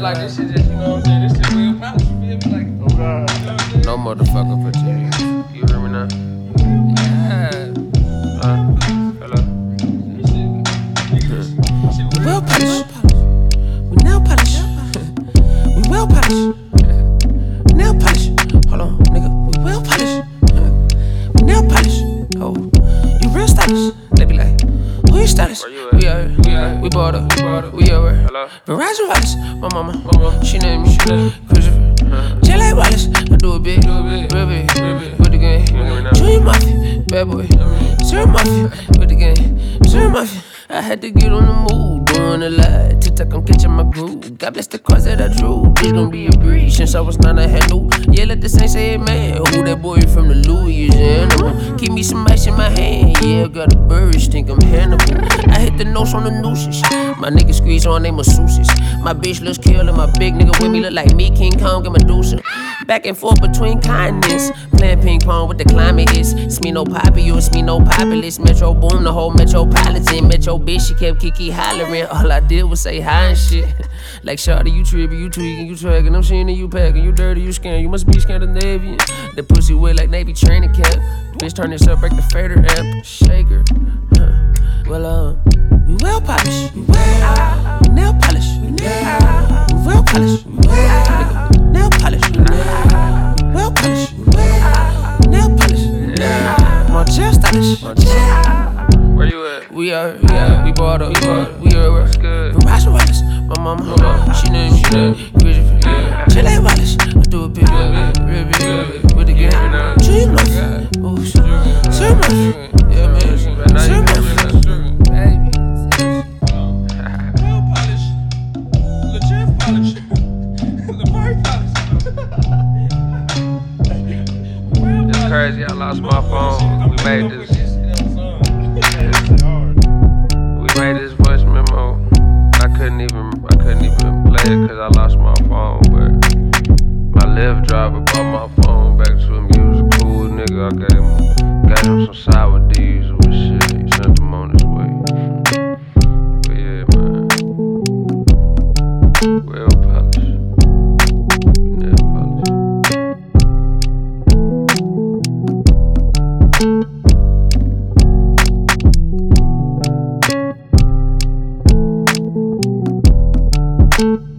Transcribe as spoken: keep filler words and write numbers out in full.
like this shit just, you know what I'm saying? This shit real polish, you feel me? Like, oh God. No motherfucker for you. You hear me now? Yeah. Uh, hello? We will polish. We nail polish. We will polish. Nail polish. Hold on, nigga. We will polish. We nail polish. Oh, you real stylish. They be like, who you stylish? Where you at? We out here. We out here. We bought her. We bought her. We over. Hello? Verizon Wallace. My mama. My mama. She named me. Christopher. J L A Wallace. I do it big. Do it big. Real big. Real big. With the game. Junior Mafia. Bad boy. Zero Mafia. With the game. Zero Mafia. I had to get on the move, doing a lot. TikTok, I'm catching my groove. God bless the cars that I drew. This gon' be a breeze. Since I was nine, I had no. Yeah, let the saints say amen. Who that boy from the Louisiana? Keep me some ice in my hand. Yeah, got a bird, think I'm Hannibal. I hit the notes on the nooses. My niggas squeeze on they masseuses. My bitch looks killed and my big nigga with me look like me, King Kong and Medusa. Back and forth between kindness. Playing ping pong with the climate is. It's me no poppy, you it's me no populist. Metro boom, the whole metropolitan. Metro bitch, she kept Kiki hollering. All I did was say hi and shit. Like shawty, you trippin', you tweaking, you tracking. I'm seeing you packing, you dirty, you scaring. You must be Scandinavian. The pussy wet like Navy training camp. Bitch turn this up, break the fader amp. Shaker. Huh. Well, uh, we will polish. We will. We nail polish. We nail. We will polish. We will. Nail polish. We will polish. We will. Nail polish. My chair stylish. Where you at? We are, yeah, we bought her, we bought her, we are, good. Verizon Wallace, my mama, mama. She named, she named, Christopher, yeah. J L A Wallace, I do it big, real big, with the game. Junior Mafia, oh shit, Zero Mafia, yeah man, Zero Mafia, baby. Real polish. Legit polish. Very polish. It's crazy, I lost my phone. We made this. We made this voice memo. I couldn't even, I couldn't even play it cause I lost my phone. But my Lyft driver brought my phone back to him. He was a cool nigga. I gave him, gave him some sour diesel and shit. He sent him on his way. But yeah, man. Real polish. Nail polish.